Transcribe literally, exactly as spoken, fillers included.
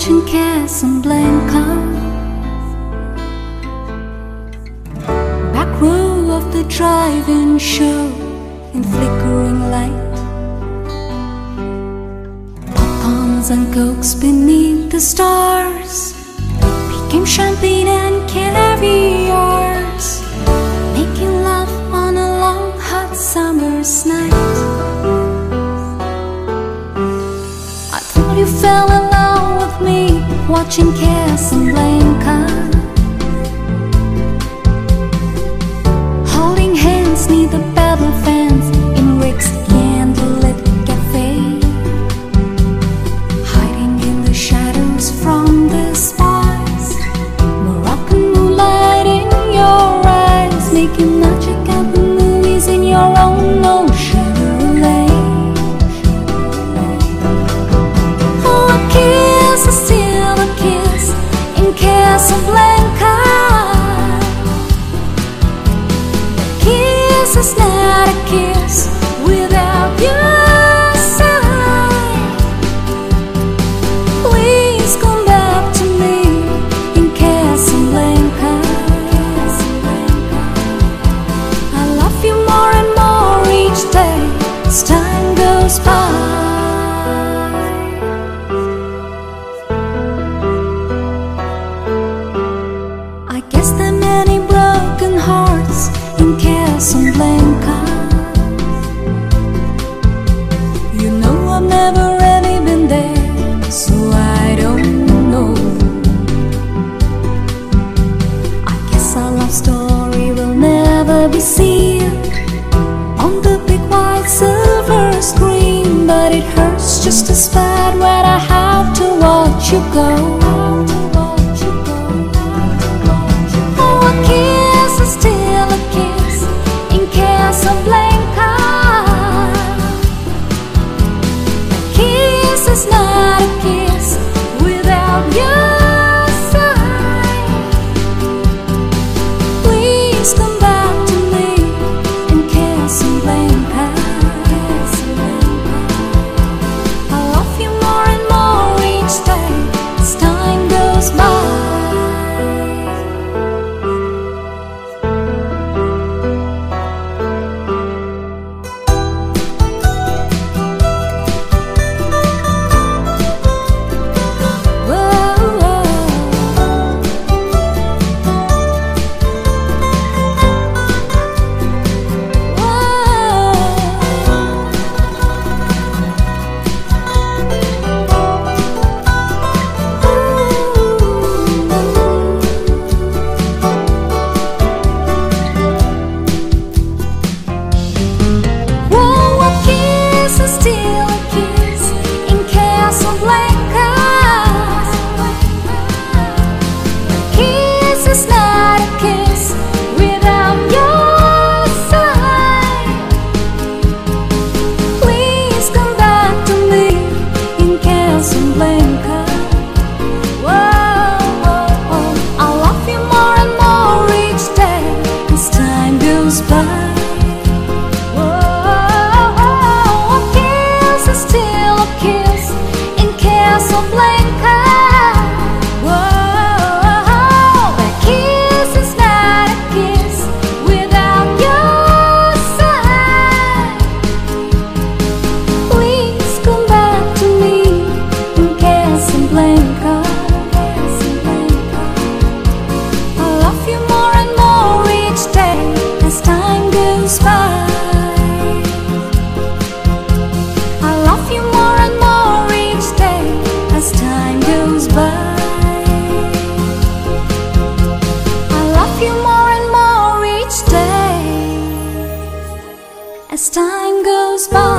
watching Casablanca. Back row of the drive-in show in flickering light. Pop-corns and cokes beneath the stars became champagne and caviars, making love on a long hot summer's night. I thought you fell in love with me watching Casablanca, holding hands neath the battle fans in Rick's candlelit cafe, hiding in the shadows from the spies, Moroccan moonlight in your eyes, making magic at the movies in your own ocean. Still a kiss in Casablanca. A kiss is not a kiss without your side. Please come back to me in Casablanca. I love you more and more each day as time goes by. I guess there are many broken hearts in Casablanca. You know I've never really been there, so I don't know. I guess our love story will never be seen on the big white silver screen, but it hurts just as bad when I have to watch you go. Still a kiss in Casablanca. A kiss is not a kiss without your side. Please come back to me in Casablanca. I love you more and more each day as time goes by. Still a kiss in Casablanca. A kiss is not a kiss without your side. Please come back to me in Casablanca. Whoa, whoa, whoa. I love you more and more each day as time goes by. Still a kiss in Casablanca. Whoa, that kiss is not a kiss without your side. Please come back to me in Casablanca. I love you more and more each day as time goes by. You more and more each day as time goes by. I love you more and more each day as time goes by.